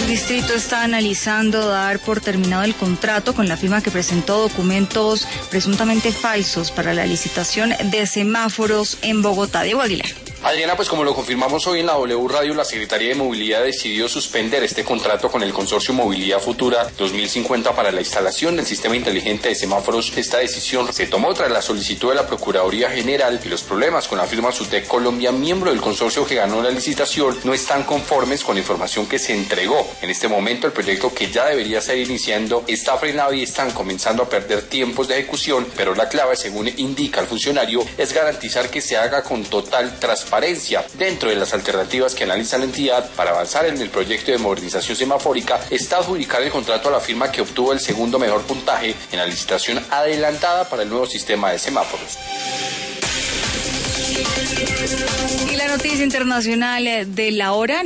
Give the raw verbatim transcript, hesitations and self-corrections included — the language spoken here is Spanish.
Distrito está analizando dar por terminado el contrato con la firma que presentó documentos presuntamente falsos para la licitación de semáforos en Bogotá. Diego Aguilar. Adriana, pues como lo confirmamos hoy en la W Radio, la Secretaría de Movilidad decidió suspender este contrato con el Consorcio Movilidad Futura dos mil cincuenta para la instalación del sistema inteligente de semáforos. Esta decisión se tomó tras la solicitud de la Procuraduría General y los problemas con la firma Sutec Colombia, miembro del consorcio que ganó la licitación, no están conformes con la información que se entregó. En este momento el proyecto, que ya debería estar iniciando, está frenado y están comenzando a perder tiempos de ejecución, pero la clave, según indica el funcionario, es garantizar que se haga con total transparencia. Dentro de las alternativas que analiza la entidad para avanzar en el proyecto de modernización semafórica está adjudicar el contrato a la firma que obtuvo el segundo mejor puntaje en la licitación adelantada para el nuevo sistema de semáforos. Y la noticia internacional de la hora.